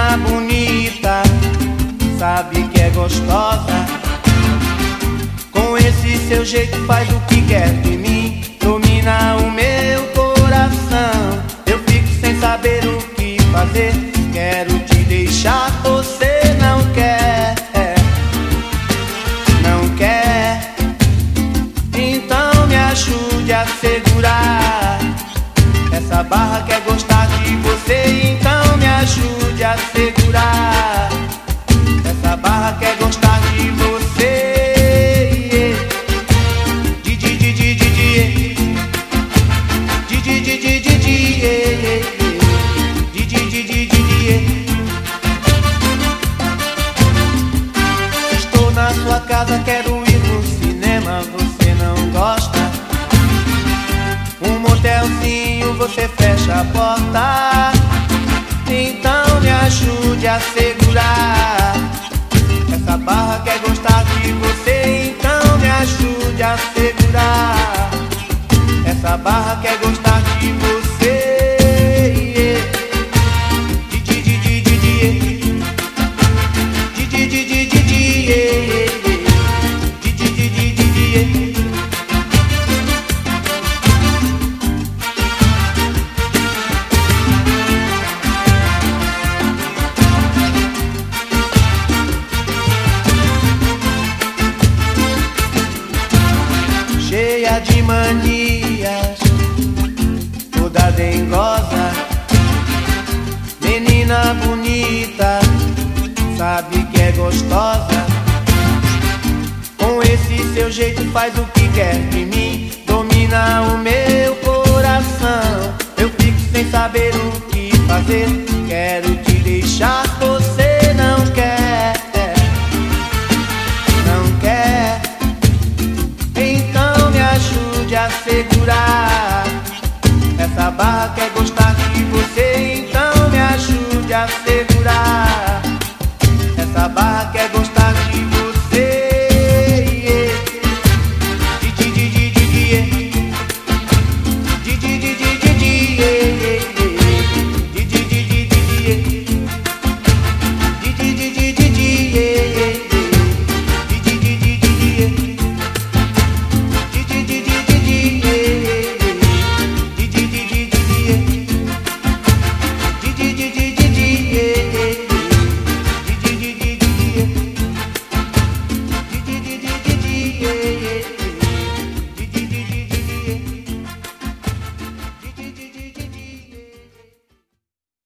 Menina bonita, sabe que é gostosa. Com esse seu jeito faz o que quer de mim, domina o meu coração. Eu fico sem saber o que fazer, quero te deixar, você não quer, não quer. Então me ajude a segurar essa barra, quer gostar de você. Então me ajude a segurar essa barra, quer gostar de você. Estou na sua casa, quero ir no cinema, você não gosta. Um motelzinho, você fecha a porta. Então me ajude a segurar essa barra, quer gostar de você. Então me ajude a segurar essa barra, quer gostar de você. Cheia de manias, toda dengosa, menina bonita, sabe que é gostosa. Com esse seu jeito faz o que quer de mim, domina o meu coração. Eu fico sem saber o que fazer, quero te deixar, você não quer, não quer. Então me ajude a segurar essa barra, quer gostar de você. Então me ajude a segurar essa barra, quer